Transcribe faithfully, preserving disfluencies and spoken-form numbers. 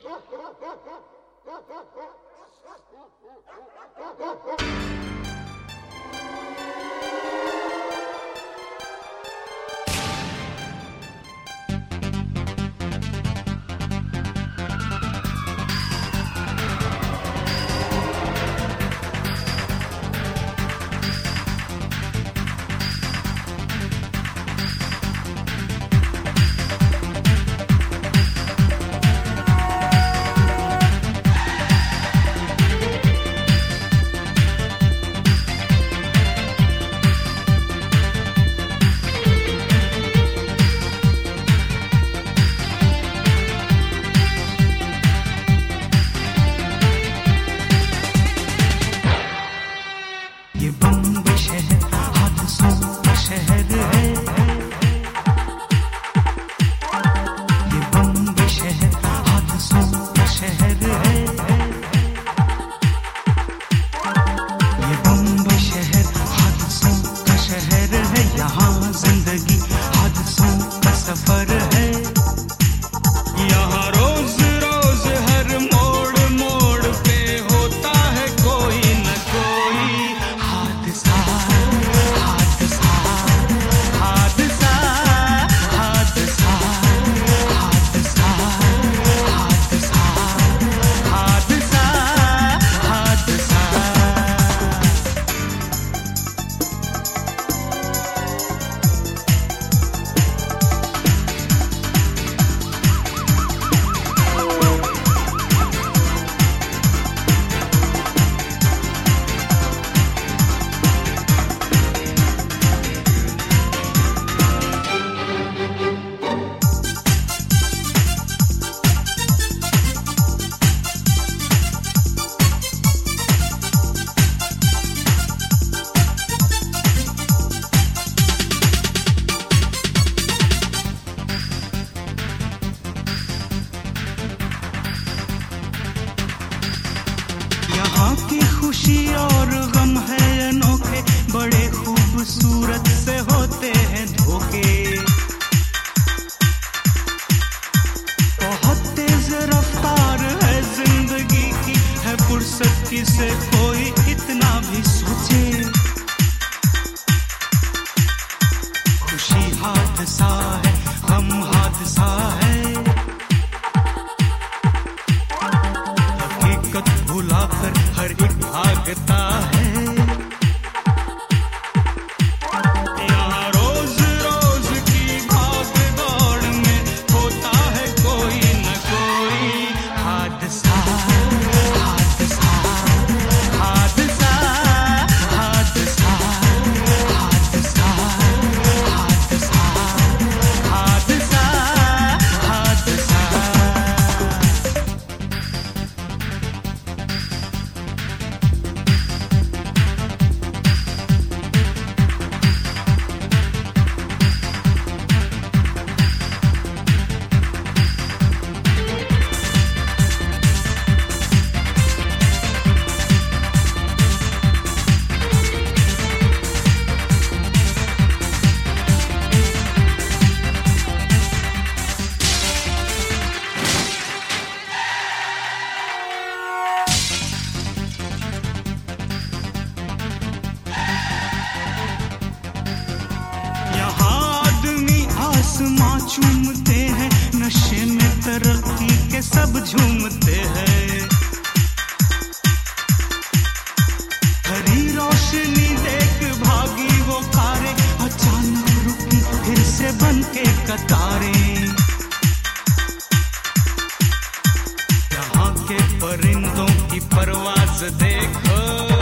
की खुशी और गम है अनोखे, बड़े खूबसूरत से होते हैं धोखे। बहुत तेज रफ्तार है जिंदगी की, है फुर्सत किसे कोई इतना भी सोचे। खुशी हादसा है, गम हादसा है, भुलाकर हर एक भागता है। यहाँ रोज रोज की भाग दौड़ में होता है कोई न कोई हादसा हादसा हादसा हादसा हादसा हादसा हादसा हादसा। आसमां चूमते हैं, नशे में तरक्की के सब झूमते हैं। हरी रोशनी देख भागी वो कारें, अचानक रुकी फिर से बन के कतारें। यहाँ के परिंदों की परवाज़ देखो,